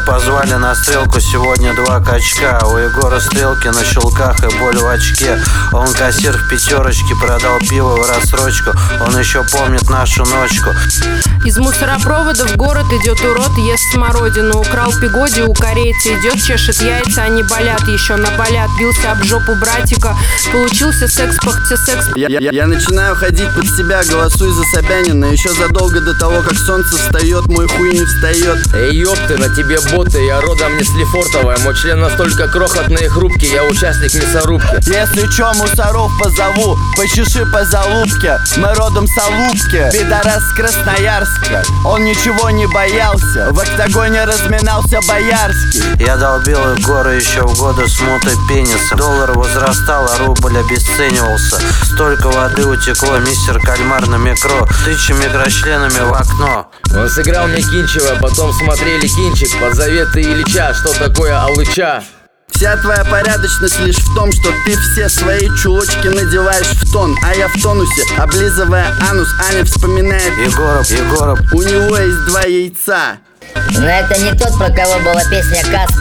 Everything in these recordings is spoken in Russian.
позвали на стрелку, сегодня 2 качка. У Егора стрелки на щелках и боль в очке. Он кассир в пятерочке, продал пиво в рассрочку. Он еще помнит нашу ночку. Из мусоропровода в город идет урод, ест смородину. Украл пигоди у корейца, идет, чешет яйца, они болят, еще наболят. Бился об жопу братика, получился секс, пахся секс. Я начинаю ходить под себя, голосуй за Собянина. Еще задолго до того, как солнце встает, мой хуй не встает. Эй, ёпты, на тебе боты, я родом не с Лефортово. Мой член настолько крохотный и хрупкий, я участник мясорубки. Если чё, мусоров позову, почеши по залупке. Мы родом с Алупки, пидорас с Красноярска. Он ничего не боялся, в октагоне разминался Боярский. Я долбил Егора еще в годы смуты пениса. Доллар возрастал, а рубль обесценивался. Столько воды утекло, мистер Кальмар на микро, тыча микрочленами в окно. Он сыграл мне Кинчева, потом смотрели кинчик под заветы Ильича. Что такое Алыча? Вся твоя порядочность лишь в том, что ты все свои чулочки надеваешь в тон. А я в тонусе, облизывая анус, Аня вспоминает Егора. У него есть 2 яйца. Но это не тот, про кого была песня Каст.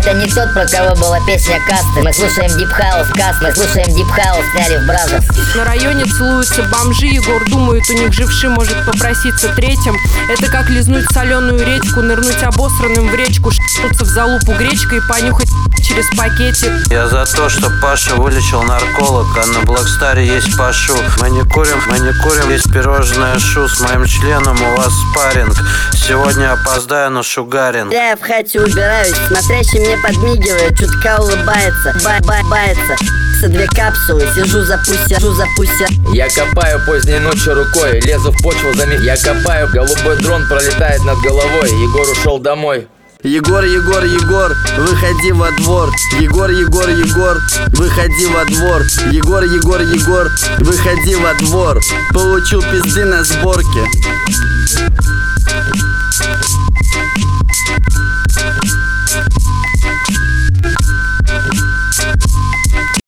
Мы слушаем Deep House, Каст. Мы слушаем Deep House, сняли в Бразерс. На районе целуются бомжи, Егор думает, у них живший может попроситься третьим. Это как лизнуть соленую редьку, нырнуть обосранным в речку, шпнуться в залупу гречкой и понюхать через пакетик. Я за то, что Паша вылечил нарколог, а на Блэкстаре есть Пашу. Мы не курим, есть пирожное шу. С моим членом у вас спарринг. Сегодня опоздаю, но шугарин. Я в хате убираюсь, смотрящий мне подмигивает, чутка улыбается, бается. 2 капсулы, сижу за пуся. Я копаю поздней ночью рукой, лезу в почву Я копаю, голубой дрон пролетает над головой. Егор ушел домой. Егор, выходи во двор. Егор, выходи во двор. Егор, выходи во двор. Получил пизды на сборке.